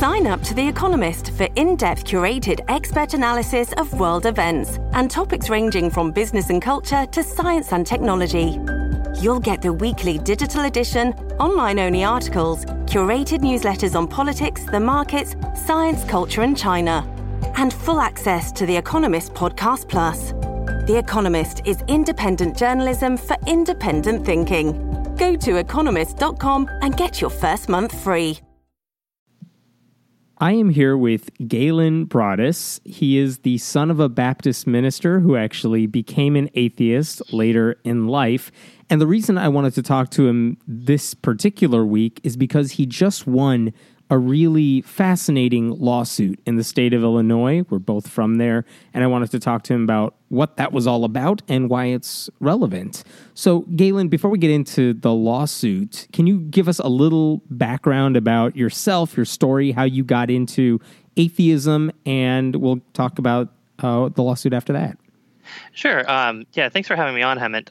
Sign up to The Economist for in-depth curated expert analysis of world events and topics ranging from business and culture to science and technology. You'll get the weekly digital edition, online-only articles, curated newsletters on politics, the markets, science, culture and China, and full access to The Economist Podcast Plus. The Economist is independent journalism for independent thinking. Go to economist.com and get your first month free. I am here with Galen Broaddus. He is the son of a Baptist minister who actually became an atheist later in life. And the reason I wanted to talk to him this particular week is because he just won a really fascinating lawsuit in the state of Illinois. We're both from there, and I wanted to talk to him about what that was all about and why it's relevant. So, Galen, before we get into the lawsuit, can you give us a little background about yourself, your story, how you got into atheism, and we'll talk about the lawsuit after that. Sure. Thanks for having me on, Hemant.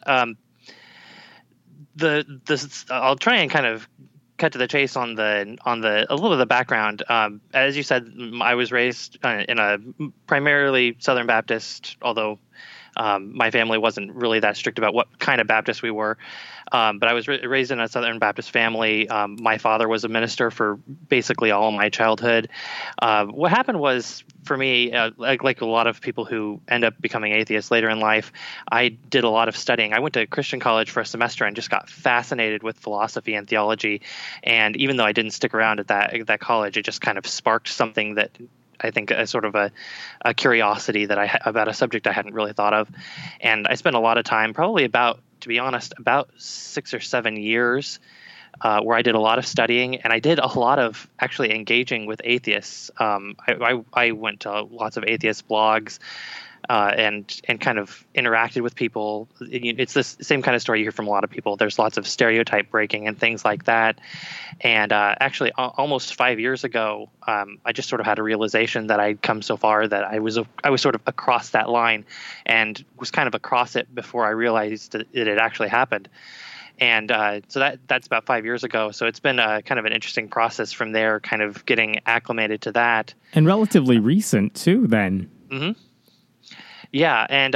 I'll try and kind of cut to the chase on a little of the background. As you said, I was raised in a primarily Southern Baptist, although my family wasn't really that strict about what kind of Baptist we were. But I was raised in a Southern Baptist family. My father was a minister for basically all of my childhood. What happened was, for me, like a lot of people who end up becoming atheists later in life, I did a lot of studying. I went to Christian college for a semester and just got fascinated with philosophy and theology. And even though I didn't stick around at that college, it just kind of sparked something that I think a sort of a curiosity that about a subject I hadn't really thought of. And I spent a lot of time, probably about 6 or 7 years, where I did a lot of studying, and I did a lot of actually engaging with atheists. I went to lots of atheist blogs and kind of interacted with people. It's this same kind of story you hear from a lot of people. There's lots of stereotype breaking and things like that. And actually, almost 5 years ago, I just sort of had a realization that I'd come so far that I was sort of across that line, and was kind of across it before I realized that it had actually happened. And so that's about 5 years ago. So it's been kind of an interesting process from there, kind of getting acclimated to that. And relatively recent, too, then. Mm-hmm. Yeah, and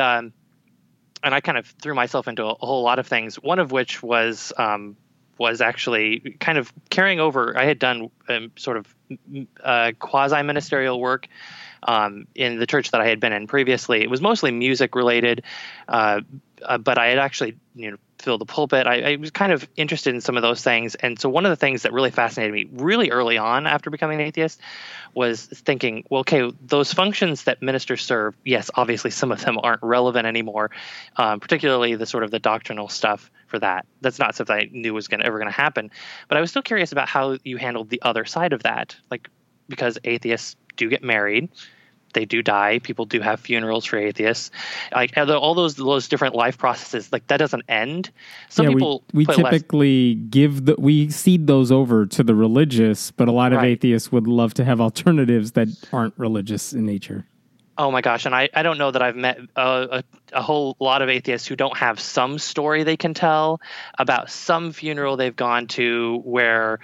I kind of threw myself into a whole lot of things, one of which was actually kind of carrying over. I had done sort of quasi-ministerial work in the church that I had been in previously. It was mostly music related, but I had actually filled the pulpit. I was kind of interested in some of those things. And so one of the things that really fascinated me really early on after becoming an atheist was thinking, well, okay, those functions that ministers serve, yes, obviously some of them aren't relevant anymore, particularly the sort of the doctrinal stuff for that. That's not something I knew was ever going to happen. But I was still curious about how you handled the other side of that, like, because atheists do get married. They do die. People do have funerals for atheists. Like all those different life processes, like that doesn't end. Some people we typically we cede those over to the religious, but a lot of atheists would love to have alternatives that aren't religious in nature. Oh my gosh, and I don't know that I've met a whole lot of atheists who don't have some story they can tell about some funeral they've gone to where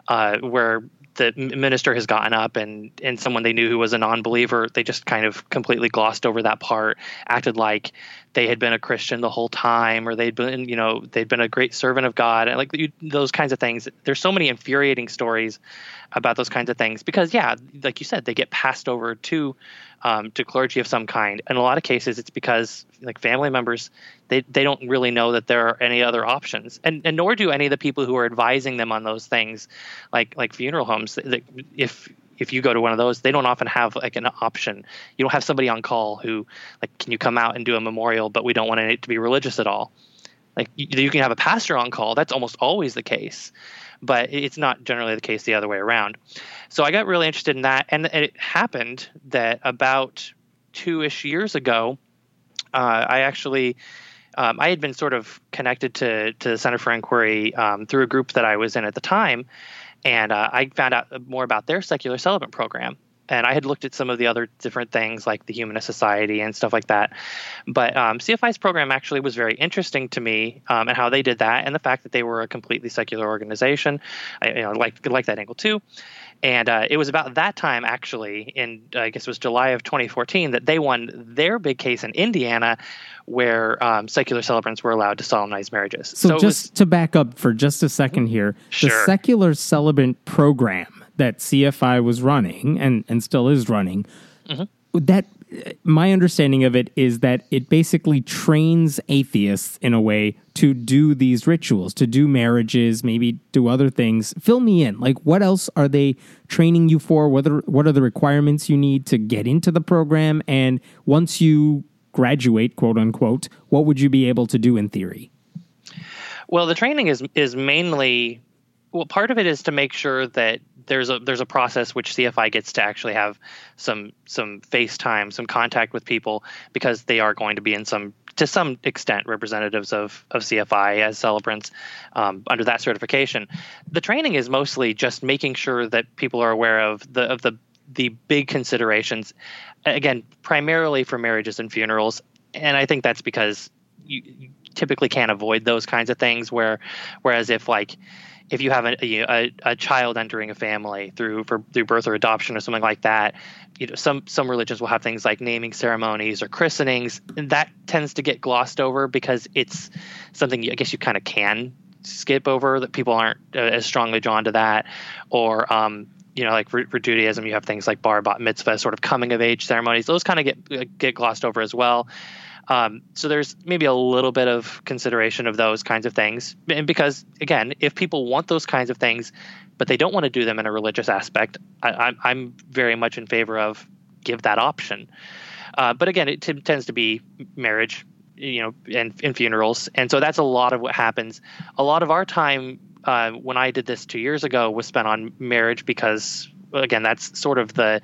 the minister has gotten up and someone they knew who was a non-believer, they just kind of completely glossed over that part, acted like they had been a Christian the whole time, or they'd been a great servant of God, and those kinds of things. There's so many infuriating stories about those kinds of things because, yeah, like you said, they get passed over to clergy of some kind. In a lot of cases, it's because like family members, they don't really know that there are any other options, and nor do any of the people who are advising them on those things, like funeral homes. If you go to one of those, they don't often have like an option. You don't have somebody on call who like, can you come out and do a memorial, but we don't want it to be religious at all. Like you can have a pastor on call. That's almost always the case, but it's not generally the case the other way around. So I got really interested in that, and it happened that about 2-ish years ago, I had been sort of connected to the Center for Inquiry through a group that I was in at the time, and I found out more about their secular celibate program. And I had looked at some of the other different things like the Humanist Society and stuff like that. But CFI's program actually was very interesting to me, and how they did that, and the fact that they were a completely secular organization. I like that angle too. And it was about that time, actually, in I guess it was July of 2014, that they won their big case in Indiana, where secular celebrants were allowed to solemnize marriages. So just to back up for just a second here, Sure. the secular celebrant program that CFI was running and still is running, that my understanding of it is that it basically trains atheists in a way to do these rituals, to do marriages, maybe do other things. Fill me in. Like, what else are they training you for? What are the requirements you need to get into the program? And once you graduate, quote unquote, what would you be able to do in theory? Well, the training is mainly, well, part of it is to make sure that there's a process which CFI gets to actually have some face time, some contact with people, because they are going to be to some extent representatives of CFI as celebrants under that certification. The training is mostly just making sure that people are aware of the big considerations, again, primarily for marriages and funerals. And I think that's because you typically can't avoid those kinds of things, whereas if you have a child entering a family through birth or adoption or something like that, some religions will have things like naming ceremonies or christenings, and that tends to get glossed over because it's something I guess you kind of can skip over, that people aren't as strongly drawn to that. Or like for Judaism, you have things like bar, bat mitzvah, sort of coming of age ceremonies. Those kind of get glossed over as well. So there's maybe a little bit of consideration of those kinds of things. And because, again, if people want those kinds of things, but they don't want to do them in a religious aspect, I'm very much in favor of give that option. But again, it tends to be marriage, and funerals. And so that's a lot of what happens. A lot of our time when I did this 2 years ago was spent on marriage because, again, that's sort of the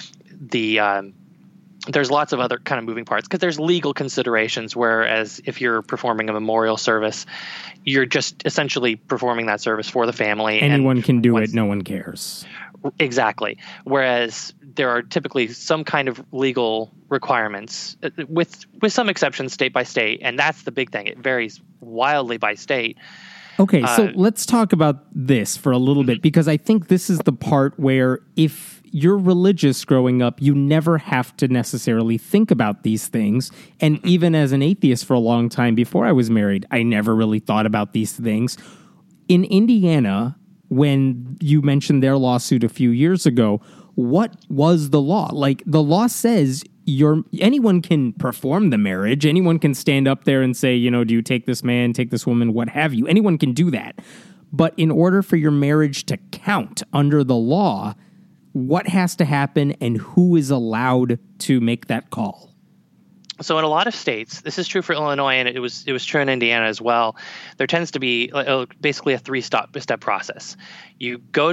there's lots of other kind of moving parts because there's legal considerations, whereas if you're performing a memorial service, you're just essentially performing that service for the family. Anyone can do it. No one cares. Exactly. Whereas there are typically some kind of legal requirements with some exceptions state by state. And that's the big thing. It varies wildly by state. Okay, so let's talk about this for a little bit, because I think this is the part where if you're religious growing up, you never have to necessarily think about these things. And even as an atheist for a long time before I was married, I never really thought about these things. In Indiana, when you mentioned their lawsuit a few years ago, what was the law? Like, the law says anyone can perform the marriage. Anyone can stand up there and say, do you take this man, take this woman, what have you? Anyone can do that. But in order for your marriage to count under the law, what has to happen and who is allowed to make that call? So in a lot of states, this is true for Illinois, and it was true in Indiana as well. There tends to be basically a three-step process. You go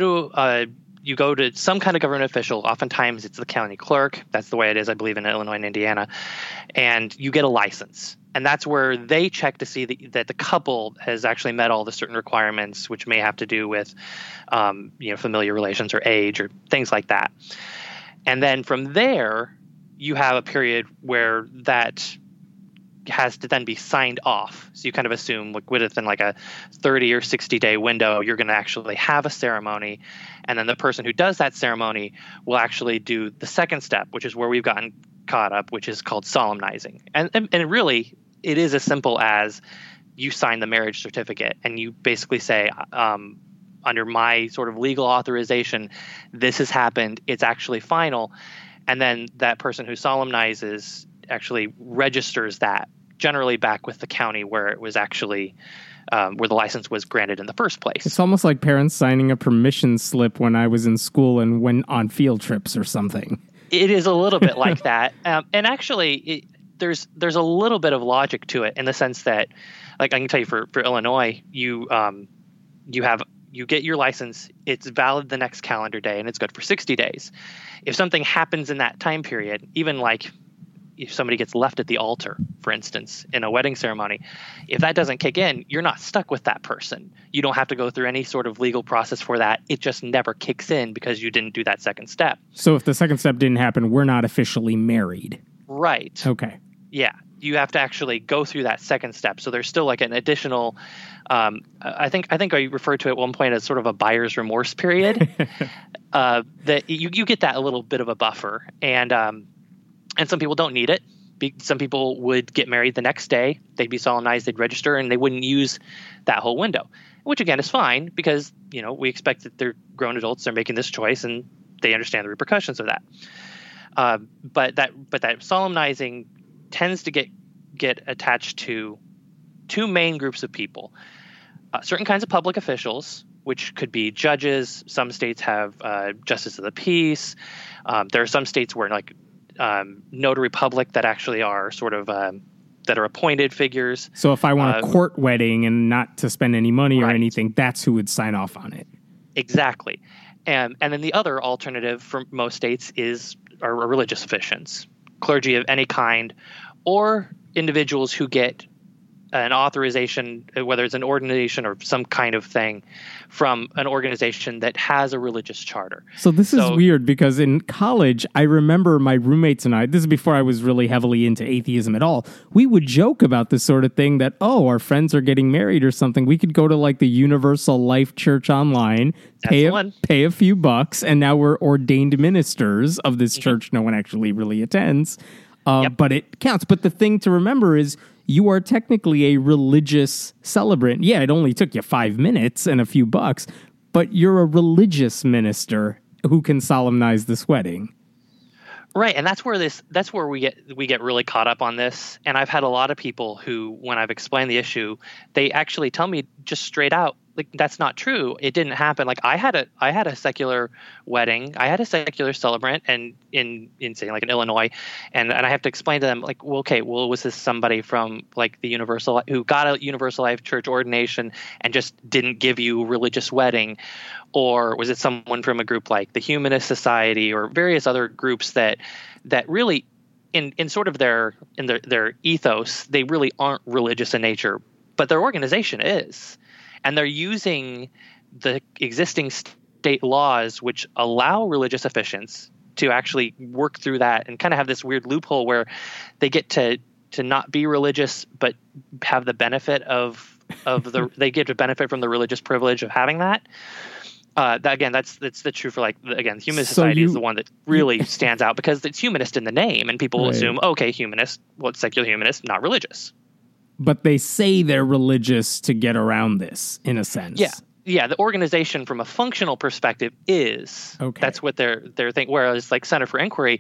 to some kind of government official. Oftentimes it's the county clerk. That's the way it is, I believe, in Illinois and Indiana. And you get a license. And that's where they check to see that the couple has actually met all the certain requirements, which may have to do with familiar relations or age or things like that. And then from there, you have a period where that has to then be signed off. So you kind of assume within like a 30 or 60-day window, you're going to actually have a ceremony. And then the person who does that ceremony will actually do the second step, which is where we've gotten caught up, which is called solemnizing. And really, it is as simple as you sign the marriage certificate and you basically say, under my sort of legal authorization, this has happened. It's actually final. And then that person who solemnizes actually registers that, generally back with the county where it was actually where the license was granted in the first place. It's almost like parents signing a permission slip when I was in school and went on field trips or something. It is a little bit like that. And actually, there's a little bit of logic to it in the sense that, like I can tell you for Illinois, you get your license, it's valid the next calendar day, and it's good for 60 days. If something happens in that time period, even like if somebody gets left at the altar, for instance, in a wedding ceremony, if that doesn't kick in, you're not stuck with that person. You don't have to go through any sort of legal process for that. It just never kicks in because you didn't do that second step. So if the second step didn't happen, we're not officially married. Right. Okay. Yeah. You have to actually go through that second step. So there's still like an additional, I think I referred to it at one point as sort of a buyer's remorse period. That you get that a little bit of a buffer, and some people don't need it. Some people would get married the next day. They'd be solemnized, they'd register, and they wouldn't use that whole window, which again is fine because we expect that they're grown adults, they're making this choice, and they understand the repercussions of that. But that solemnizing tends to get attached to two main groups of people: certain kinds of public officials, which could be judges. Some states have justice of the peace. There are some states where notary public that actually are sort of that are appointed figures. So if I want a court wedding and not to spend any money or right. anything, that's who would sign off on it. Exactly. And then the other alternative for most states are religious officials, clergy of any kind, or individuals who get an authorization, whether it's an ordination or some kind of thing, from an organization that has a religious charter. So this is weird because in college, I remember my roommates and I, this is before I was really heavily into atheism at all, we would joke about this sort of thing that, our friends are getting married or something. We could go to like the Universal Life Church online, pay a few bucks, and now we're ordained ministers of this church no one actually really attends. But it counts. But the thing to remember is you are technically a religious celebrant. Yeah, it only took you 5 minutes and a few bucks, but you're a religious minister who can solemnize this wedding. Right, and that's where we get really caught up on this. And I've had a lot of people who, when I've explained the issue, they actually tell me just straight out, like, that's not true. It didn't happen. Like I had a secular wedding. I had a secular celebrant, and in say like in Illinois, and I have to explain to them like, was this somebody from like the Universal who got a Universal Life Church ordination and just didn't give you a religious wedding, or was it someone from a group like the Humanist Society or various other groups that really in sort of their ethos, they really aren't religious in nature, but their organization is. And they're using the existing state laws, which allow religious officiants to actually work through that and kind of have this weird loophole where they get to not be religious, but have the benefit they get to benefit from the religious privilege of having that. That's the truth for the Humanist Society is the one that really stands out because it's humanist in the name, and people assume, humanist, it's secular humanist, not religious. But they say they're religious to get around this, in a sense. Yeah. The organization, from a functional perspective, is. Okay. That's what they're thinking. Whereas, like Center for Inquiry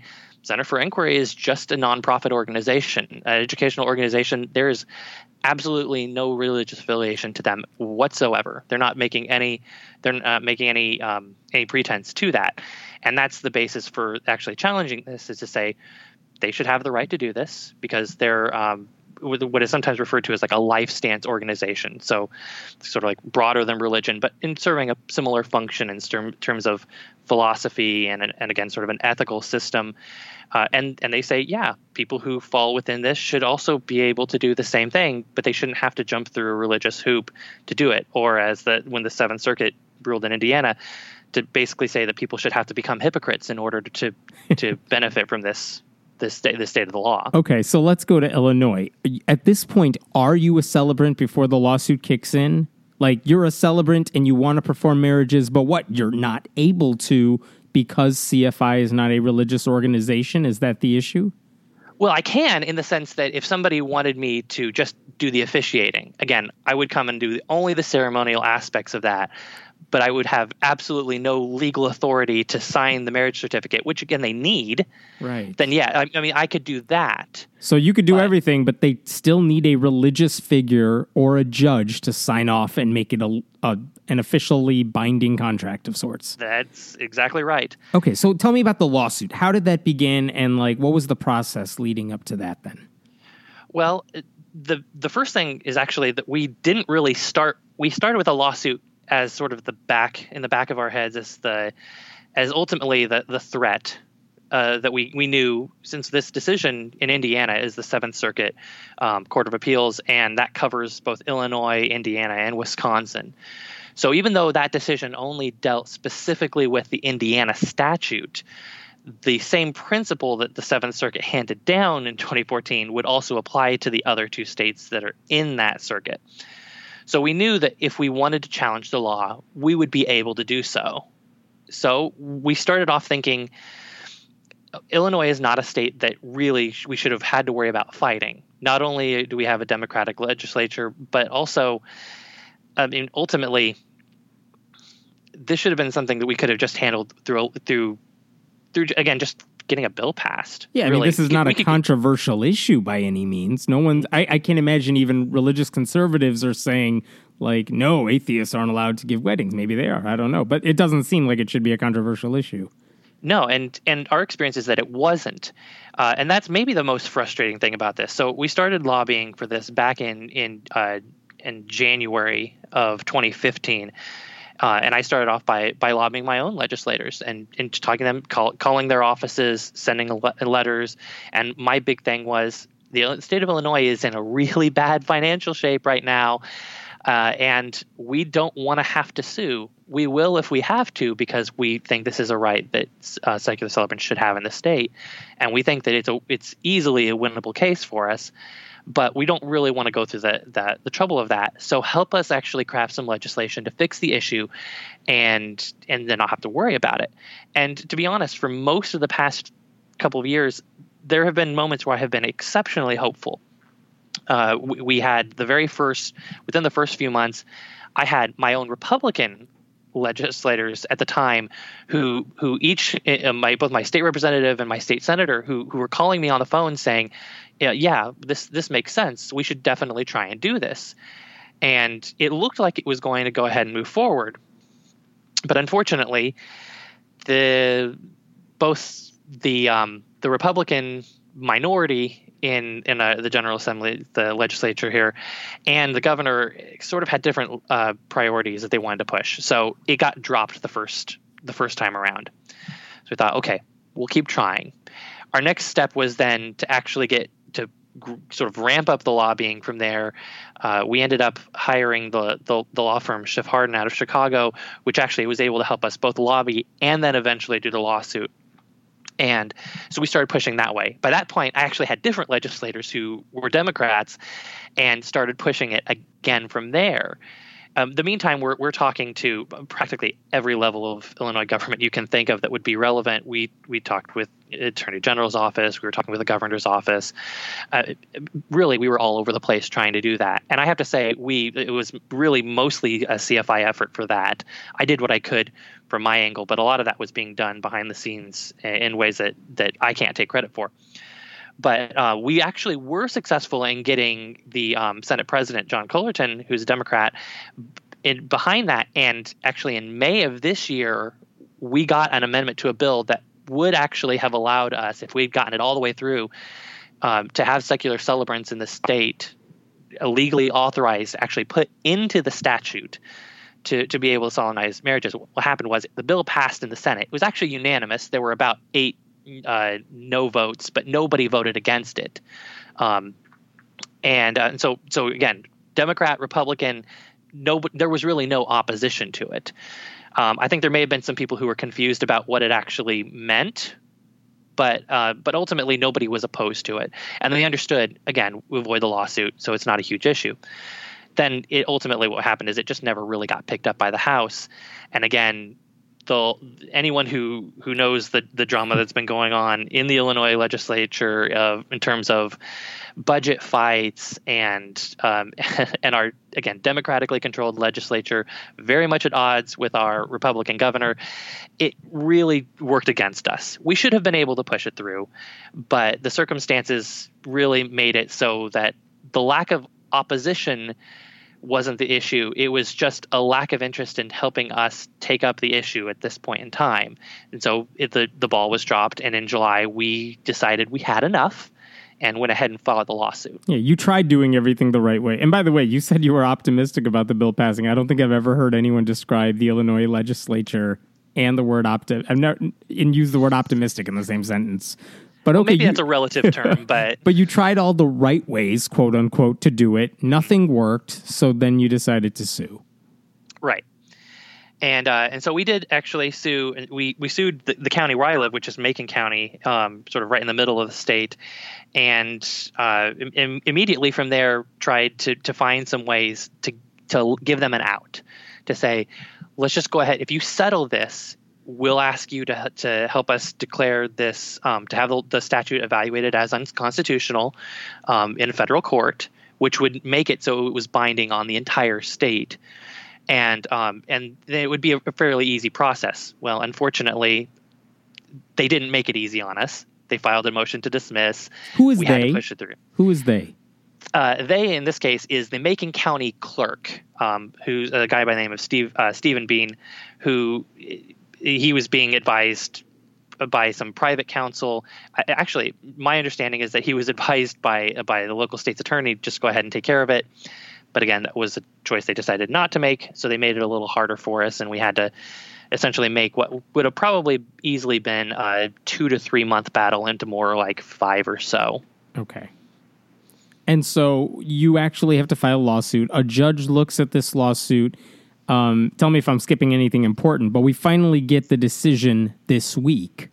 is just a nonprofit organization, an educational organization. There is absolutely no religious affiliation to them whatsoever. They're not making any. They're not making any pretense to that, and that's the basis for actually challenging this. Is to say they should have the right to do this because they're. What is sometimes referred to as like a life stance organization. So sort of like broader than religion, but in serving a similar function in terms of philosophy and again, sort of an ethical system. And they say, people who fall within this should also be able to do the same thing, but they shouldn't have to jump through a religious hoop to do it. Or when the Seventh Circuit ruled in Indiana, to basically say that people should have to become hypocrites in order to benefit from this state of the law. Okay, so let's go to Illinois. At this point, are you a celebrant before the lawsuit kicks in? Like, you're a celebrant and you want to perform marriages, but you're not able to because CFI is not a religious organization? Is that the issue? Well, I can, in the sense that if somebody wanted me to just do the officiating, again, I would come and do only the ceremonial aspects of that. But I would have absolutely no legal authority to sign the marriage certificate, which, again, they need. Right. Then, I could do that. So you could do everything, but they still need a religious figure or a judge to sign off and make it an officially binding contract of sorts. That's exactly right. Okay, so tell me about the lawsuit. How did that begin, and what was the process leading up to that then? Well, the first thing is actually that we didn't really start. We started with a lawsuit as sort of in the back of our heads as ultimately the threat that we knew, since this decision in Indiana is the Seventh Circuit Court of Appeals, and that covers both Illinois, Indiana, and Wisconsin. So even though that decision only dealt specifically with the Indiana statute, the same principle that the Seventh Circuit handed down in 2014 would also apply to the other two states that are in that circuit. So we knew that if we wanted to challenge the law, we would be able to do so. So we started off thinking Illinois is not a state that really we should have had to worry about fighting. Not only do we have a Democratic legislature, but also, I mean, ultimately, this should have been something that we could have just handled through again, just getting a bill passed. Yeah, I mean, this is not a controversial issue by any means. No one, I can't imagine even religious conservatives are saying, like, no, atheists aren't allowed to give weddings. Maybe they are. I don't know. But it doesn't seem like it should be a controversial issue. No, and our experience is that it wasn't. And that's maybe the most frustrating thing about this. So we started lobbying for this back in January of 2015. And I started off by lobbying my own legislators and talking to them, calling their offices, sending letters. And my big thing was the state of Illinois is in a really bad financial shape right now. And we don't want to have to sue. We will if we have to, because we think this is a right that secular celebrants should have in the state. And we think that it's easily a winnable case for us. But we don't really want to go through the trouble of that. So help us actually craft some legislation to fix the issue and then not have to worry about it. And to be honest, for most of the past couple of years, there have been moments where I have been exceptionally hopeful. We had within the first few months, I had my own Republican legislators at the time who each, both my state representative and my state senator, who were calling me on the phone saying, yeah, this makes sense. We should definitely try and do this. And it looked like it was going to go ahead and move forward. But unfortunately, both the Republican minority in the General Assembly, the legislature here, and the governor sort of had different priorities that they wanted to push. So it got dropped the first time around. So we thought, okay, we'll keep trying. Our next step was then to actually get to sort of ramp up the lobbying from there. We ended up hiring the law firm Schiff Hardin out of Chicago, which actually was able to help us both lobby and then eventually do the lawsuit. And so we started pushing that way. By that point, I actually had different legislators who were Democrats and started pushing it again from there. The meantime, we're talking to practically every level of Illinois government you can think of that would be relevant. We talked with Attorney General's office. We were talking with the governor's office. Really, we were all over the place trying to do that. And I have to say, it was really mostly a CFI effort for that. I did what I could from my angle, but a lot of that was being done behind the scenes in ways that I can't take credit for. But we actually were successful in getting the Senate President, John Cullerton, who's a Democrat, behind that. And actually in May of this year, we got an amendment to a bill that would actually have allowed us, if we'd gotten it all the way through, to have secular celebrants in the state legally authorized, actually put into the statute to be able to solemnize marriages. What happened was the bill passed in the Senate. It was actually unanimous. There were about 8 no votes, but nobody voted against it. And so again, Democrat, Republican, there was really no opposition to it. I think there may have been some people who were confused about what it actually meant, but ultimately nobody was opposed to it. And they understood, again, we avoid the lawsuit, so it's not a huge issue. Then ultimately what happened is it just never really got picked up by the House. And again, anyone who knows the drama that's been going on in the Illinois legislature in terms of budget fights and our, again, democratically controlled legislature, very much at odds with our Republican governor, it really worked against us. We should have been able to push it through, but the circumstances really made it so that the lack of opposition wasn't the issue. It was just a lack of interest in helping us take up the issue at this point in time. And so the ball was dropped. And in July, we decided we had enough and went ahead and filed the lawsuit. Yeah, you tried doing everything the right way. And by the way, you said you were optimistic about the bill passing. I don't think I've ever heard anyone describe the Illinois legislature and the word and use the word optimistic in the same sentence. But okay, maybe that's a relative term, but but you tried all the right ways, quote unquote, to do it. Nothing worked, so then you decided to sue. Right. And so we did actually sue. We sued the county where I live, which is Macon County, sort of right in the middle of the state, and immediately from there tried to find some ways to give them an out, to say, let's just go ahead. If you settle this, we'll ask you to help us declare this, to have the statute evaluated as unconstitutional in a federal court, which would make it so it was binding on the entire state. And it would be a fairly easy process. Well, unfortunately, they didn't make it easy on us. They filed a motion to dismiss. Who is we they? Had to push it through. Who is they? They, in this case, is the Macon County clerk, who's a guy by the name of Stephen Bean, who he was being advised by some private counsel. Actually, my understanding is that he was advised by the local state's attorney, just go ahead and take care of it. But again, that was a choice they decided not to make, so they made it a little harder for us, and we had to essentially make what would have probably easily been a 2 to 3 month battle into more like 5 or so. Okay. And so you actually have to file a lawsuit. A judge looks at this lawsuit. Tell me if I'm skipping anything important, but we finally get the decision this week.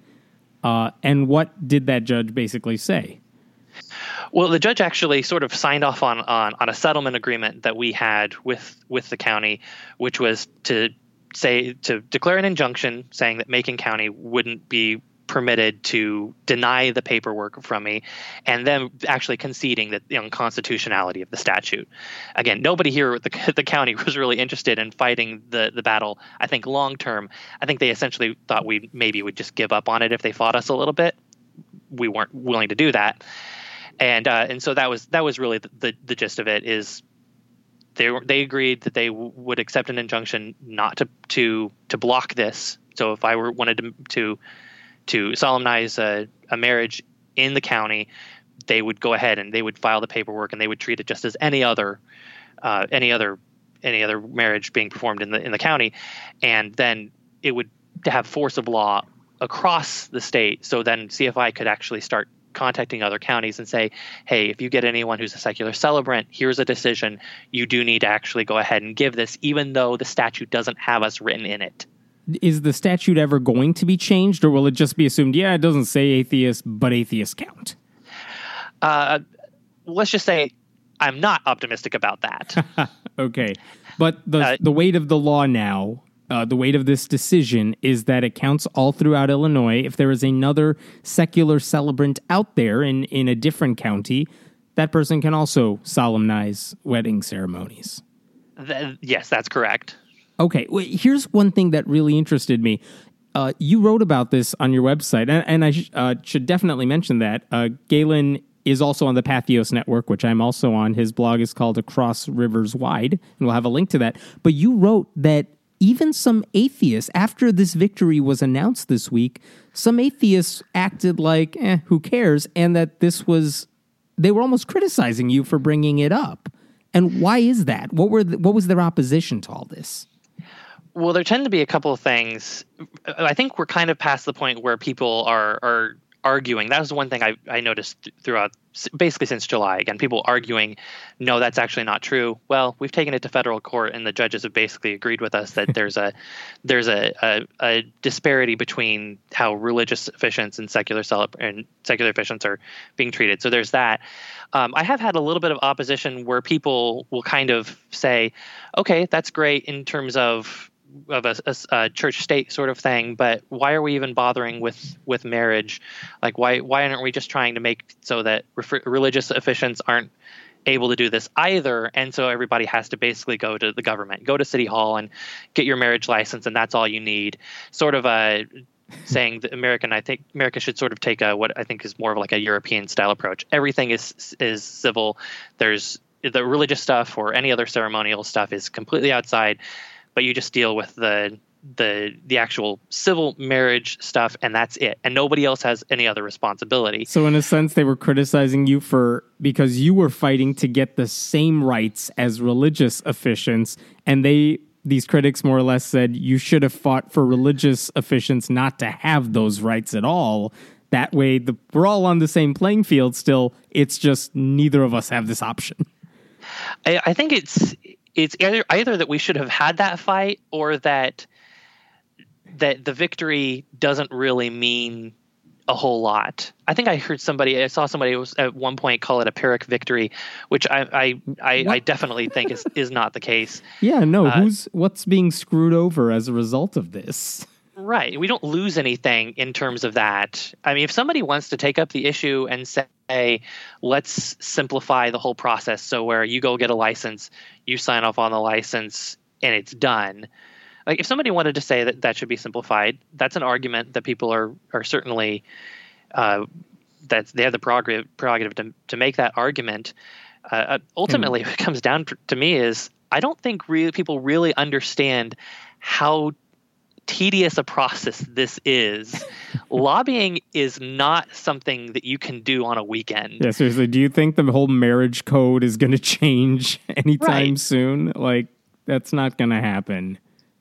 And what did that judge basically say? Well, the judge actually sort of signed off on a settlement agreement that we had with the county, which was to declare an injunction saying that Macon County wouldn't be permitted to deny the paperwork from me, and then actually conceding the unconstitutionality of the statute. Again, nobody here at the county was really interested in fighting the battle. I think long term, I think they essentially thought we maybe would just give up on it if they fought us a little bit. We weren't willing to do that. And so that was really the gist of it. Is they agreed that they would accept an injunction not to block this. So if I wanted to solemnize a marriage in the county, they would go ahead and they would file the paperwork, and they would treat it just as any other marriage being performed in the county, and then it would have force of law across the state. So then CFI could actually start contacting other counties and say, hey, if you get anyone who's a secular celebrant, here's a decision. You do need to actually go ahead and give this, even though the statute doesn't have us written in it. Is the statute ever going to be changed, or will it just be assumed, yeah, it doesn't say atheist, but atheists count? Let's just say I'm not optimistic about that. Okay. But the weight of the law now, the weight of this decision is that it counts all throughout Illinois. If there is another secular celebrant out there in a different county, that person can also solemnize wedding ceremonies. Yes, that's correct. Okay, well, here's one thing that really interested me. You wrote about this on your website, and I should definitely mention that. Galen is also on the Patheos Network, which I'm also on. His blog is called Across Rivers Wide, and we'll have a link to that. But you wrote that even some atheists, after this victory was announced this week, some atheists acted like, who cares, and that they were almost criticizing you for bringing it up. And why is that? What was their opposition to all this? Well, there tend to be a couple of things. I think we're kind of past the point where people are arguing. That was one thing I noticed throughout, basically since July. Again, people arguing, no, that's actually not true. Well, we've taken it to federal court, and the judges have basically agreed with us that there's a disparity between how religious officiants and secular officiants are being treated. So there's that. I have had a little bit of opposition where people will kind of say, okay, that's great in terms of a church-state sort of thing, but why are we even bothering with marriage? Like, why aren't we just trying to make so that religious officiants aren't able to do this either, and so everybody has to basically go to the government, go to City Hall and get your marriage license, and that's all you need? Sort of saying that I think America should sort of take what I think is more of like a European-style approach. Everything is civil. There's the religious stuff or any other ceremonial stuff is completely outside, but you just deal with the actual civil marriage stuff, and that's it. And nobody else has any other responsibility. So in a sense, they were criticizing you because you were fighting to get the same rights as religious officiants, and they these critics more or less said you should have fought for religious officiants not to have those rights at all. That way, we're all on the same playing field still. It's just neither of us have this option. I think it's either that we should have had that fight, or that the victory doesn't really mean a whole lot. I think I saw somebody was at one point call it a Pyrrhic victory, which I definitely think is not the case. Yeah, no. What's being screwed over as a result of this? Right. We don't lose anything in terms of that. I mean, if somebody wants to take up the issue and say, let's simplify the whole process, so where you go get a license, you sign off on the license, and it's done. Like, if somebody wanted to say that should be simplified, that's an argument that people are certainly that they have the prerogative to make that argument. Ultimately, what it comes down to me is I don't think people really understand how tedious a process this is. Lobbying is not something that you can do on a weekend. Yeah, seriously. Do you think the whole marriage code is going to change anytime soon? Like, that's not going to happen.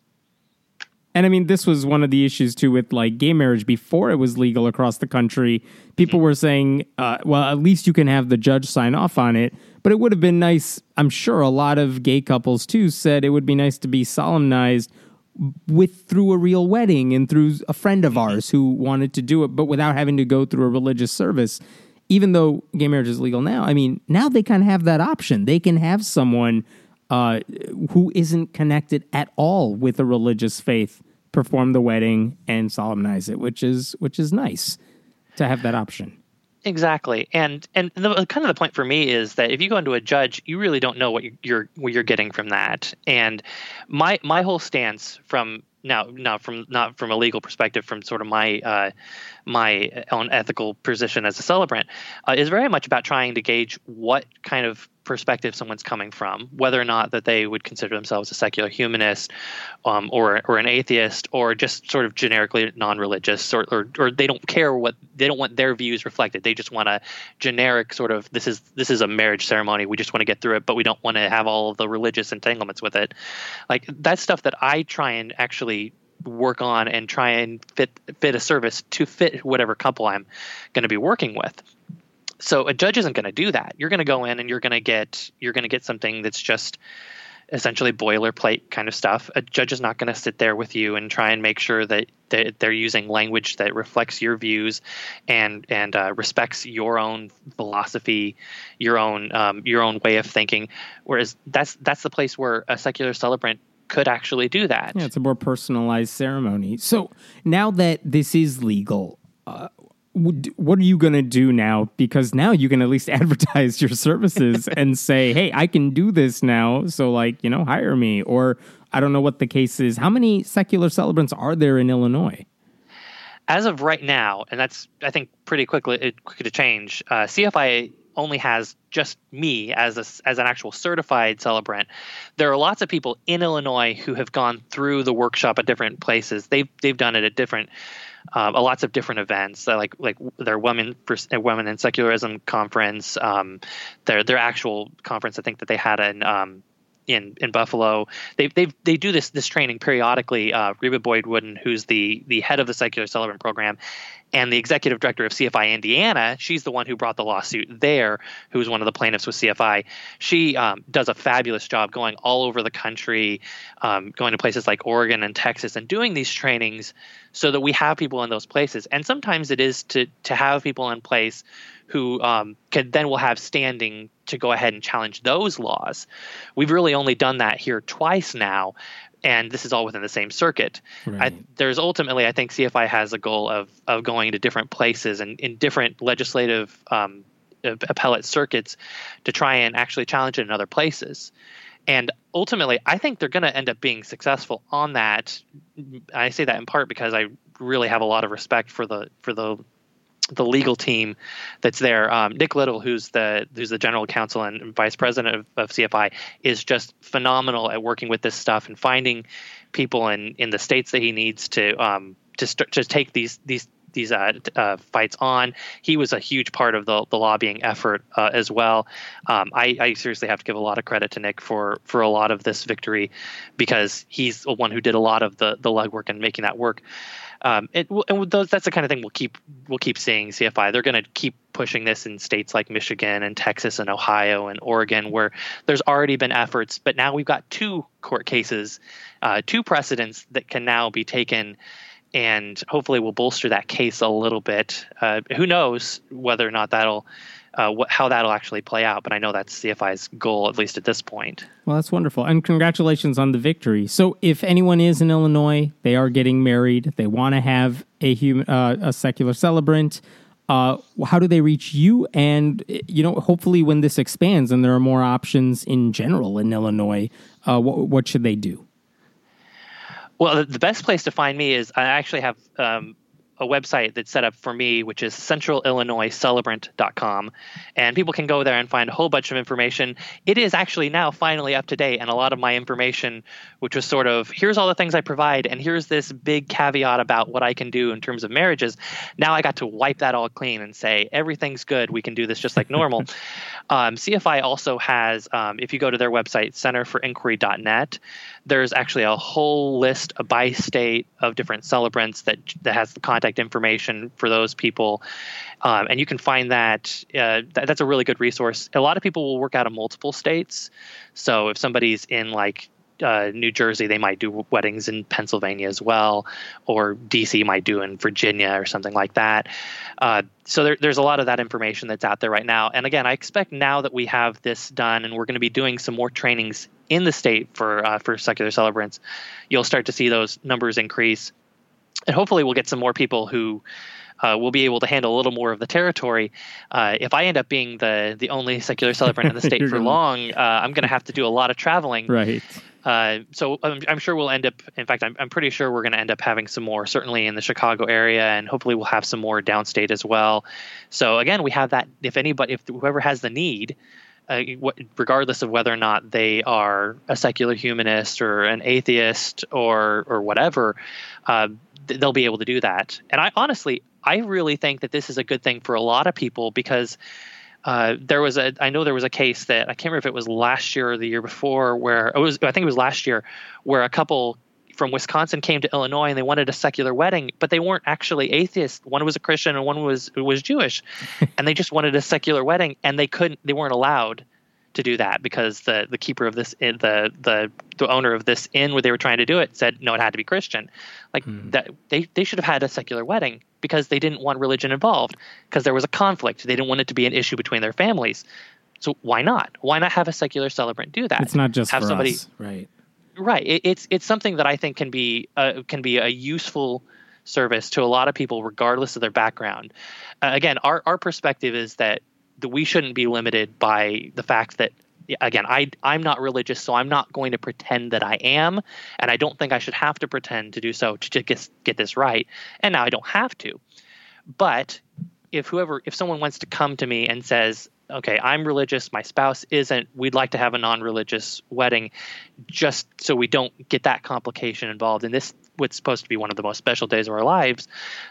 And I mean, this was one of the issues too with like gay marriage before it was legal across the country. People were saying, well, at least you can have the judge sign off on it. But it would have been nice. I'm sure a lot of gay couples too said it would be nice to be solemnized through a real wedding and through a friend of ours who wanted to do it, but without having to go through a religious service. Even though gay marriage is legal now, I mean, now they kind of have that option. They can have someone who isn't connected at all with a religious faith perform the wedding and solemnize it, which is nice to have that option. Exactly, and kind of the point for me is that if you go into a judge, you really don't know what you're getting from that. And my whole stance from not from a legal perspective, from sort of my own ethical position as a celebrant, is very much about trying to gauge what kind of perspective someone's coming from, whether or not that they would consider themselves a secular humanist, or an atheist, or just sort of generically non-religious, or they don't care they don't want their views reflected. They just want a generic sort of this is a marriage ceremony. We just want to get through it, but we don't want to have all of the religious entanglements with it. Like, that's stuff that I try and actually work on and try and fit a service to fit whatever couple I'm going to be working with. So a judge isn't going to do that. You're going to go in and you're going to get something that's just essentially boilerplate kind of stuff. A judge is not going to sit there with you and try and make sure that they're using language that reflects your views and respects your own philosophy, your own way of thinking. Whereas that's the place where a secular celebrant could actually do that. Yeah, it's a more personalized ceremony. So now that this is legal, what are you going to do now? Because now you can at least advertise your services and say, hey, I can do this now. So hire me. Or I don't know what the case is. How many secular celebrants are there in Illinois? As of right now, and that's, I think, pretty quick to change, CFI only has just me as an actual certified celebrant. There are lots of people in Illinois who have gone through the workshop at different places. They've done it at different lots of different events, like their Women in Secularism conference, their actual conference. I think that they had in Buffalo. They do this training periodically. Reba Boyd Wooden, who's the head of the Secular Celebrant program and the executive director of CFI Indiana, she's the one who brought the lawsuit there, who's one of the plaintiffs with CFI. She does a fabulous job going all over the country, going to places like Oregon and Texas and doing these trainings so that we have people in those places. And sometimes it is to have people in place who will have standing to go ahead and challenge those laws. We've really only done that here twice now, and this is all within the same circuit. Right. There's ultimately, I think CFI has a goal of going to different places and in different legislative appellate circuits to try and actually challenge it in other places. And ultimately, I think they're going to end up being successful on that. I say that in part because I really have a lot of respect for the legal team that's there. Nick Little, who's the general counsel and vice president of CFI, is just phenomenal at working with this stuff and finding people in the states that he needs to take these fights on. He was a huge part of the lobbying effort as well. I seriously have to give a lot of credit to Nick for a lot of this victory, because he's the one who did a lot of the legwork and making that work. That's the kind of thing we'll keep seeing. CFI, they're going to keep pushing this in states like Michigan and Texas and Ohio and Oregon, where there's already been efforts, but now we've got 2 court cases, 2 precedents that can now be taken, and hopefully will bolster that case a little bit. Who knows whether or not how that'll actually play out, but I know that's CFI's goal, at least at this point. Well, that's wonderful, and congratulations on the victory. So if anyone is in Illinois, they are getting married, they want to have a secular celebrant, how do they reach you? And, hopefully when this expands and there are more options in general in Illinois, what should they do? Well, the best place to find me is I actually have a website that's set up for me, which is centralillinoiscelebrant.com. And people can go there and find a whole bunch of information. It is actually now finally up to date. And a lot of my information, which was sort of, here's all the things I provide, and here's this big caveat about what I can do in terms of marriages. Now I got to wipe that all clean and say, everything's good. We can do this just like normal. CFI also has, if you go to their website, centerforinquiry.net, there's actually a whole list by state of different celebrants that has the contact information for those people. And you can find that. That's a really good resource. A lot of people will work out of multiple states. So if somebody's in New Jersey, they might do weddings in Pennsylvania as well, or DC might do in Virginia or something like that. So there's a lot of that information that's out there right now. And again, I expect now that we have this done and we're going to be doing some more trainings in the state for secular celebrants, you'll start to see those numbers increase. And hopefully we'll get some more people who will be able to handle a little more of the territory. If I end up being the only secular celebrant in the state for long, I'm going to have to do a lot of traveling. Right. So I'm sure we'll end up, in fact, I'm pretty sure we're going to end up having some more, certainly in the Chicago area, and hopefully we'll have some more downstate as well. So again, we have that, if whoever has the need, regardless of whether or not they are a secular humanist or an atheist or whatever, they'll be able to do that. And I really think that this is a good thing for a lot of people, because I know there was a case that I can't remember if it was last year or the year before, I think it was last year, where a couple from Wisconsin came to Illinois and they wanted a secular wedding, but they weren't actually atheists. One was a Christian and one was Jewish, and they just wanted a secular wedding, and they weren't allowed to do that because the keeper of this, the owner of this inn where they were trying to do it, said no, it had to be Christian. That they should have had a secular wedding because they didn't want religion involved, because there was a conflict. They didn't want it to be an issue between their families. So why not? Why not have a secular celebrant do that? It's not just have for somebody, us, right? Right. It's something that I think can be a useful service to a lot of people, regardless of their background. Again, our perspective is that we shouldn't be limited by the fact that, again, I'm not religious, so I'm not going to pretend that I am, and I don't think I should have to pretend to do so to get this right. And now I don't have to. But if someone wants to come to me and says, okay, I'm religious, my spouse isn't, we'd like to have a non-religious wedding just so we don't get that complication involved in this, what's supposed to be one of the most special days of our lives.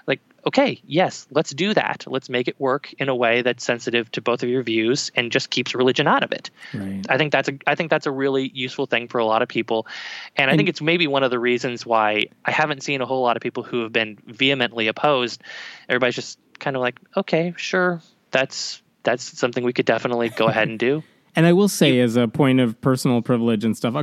Okay, yes, let's do that. Let's make it work in a way that's sensitive to both of your views and just keeps religion out of it. Right. I think that's a really useful thing for a lot of people. And I think it's maybe one of the reasons why I haven't seen a whole lot of people who have been vehemently opposed. Everybody's just kind of like, okay, sure, that's something we could definitely go ahead and do. And I will say, as a point of personal privilege and stuff,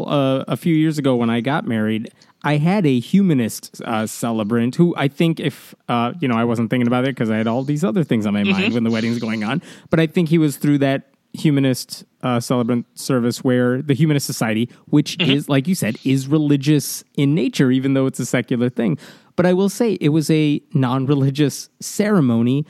a few years ago when I got married, I had a humanist celebrant who I think I wasn't thinking about it because I had all these other things on my mind when the wedding's going on. But I think he was through that humanist celebrant service where the Humanist Society, which is, like you said, is religious in nature, even though it's a secular thing. But I will say it was a non-religious ceremony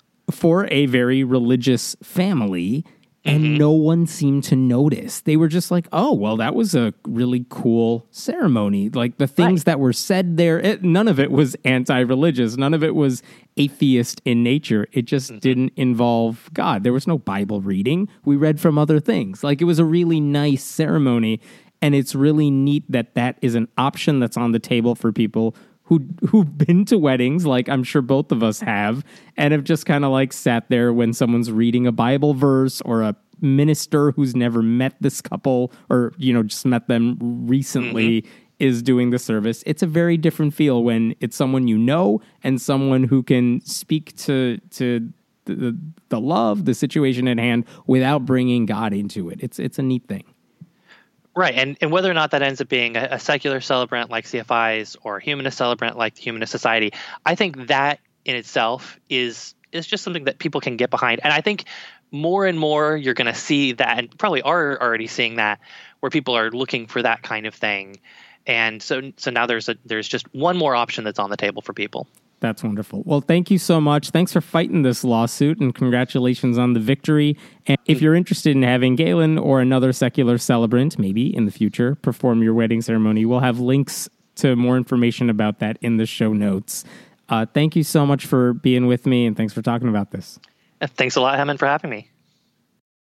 for a very religious family, and no one seemed to notice. They were just like, oh, well, that was a really cool ceremony. Like, the things that were said there, none of it was anti-religious. None of it was atheist in nature. It just didn't involve God. There was no Bible reading. We read from other things. Like, it was a really nice ceremony, and it's really neat that is an option that's on the table for people who who've been to weddings, like I'm sure both of us have, and have just kind of like sat there when someone's reading a Bible verse, or a minister who's never met this couple, or, you know, just met them recently, is doing the service. It's a very different feel when it's someone you know and someone who can speak to the love, the situation at hand, without bringing God into it. It's a neat thing. Right, and whether or not that ends up being a secular celebrant like CFIs or a humanist celebrant like the Humanist Society, I think that in itself is just something that people can get behind. And I think more and more you're going to see that, and probably are already seeing that, where people are looking for that kind of thing. And so now there's just one more option that's on the table for people. That's wonderful. Well, thank you so much. Thanks for fighting this lawsuit, and congratulations on the victory. And if you're interested in having Galen or another secular celebrant, maybe in the future, perform your wedding ceremony, we'll have links to more information about that in the show notes. Thank you so much for being with me, and thanks for talking about this. Thanks a lot, Hemant, for having me.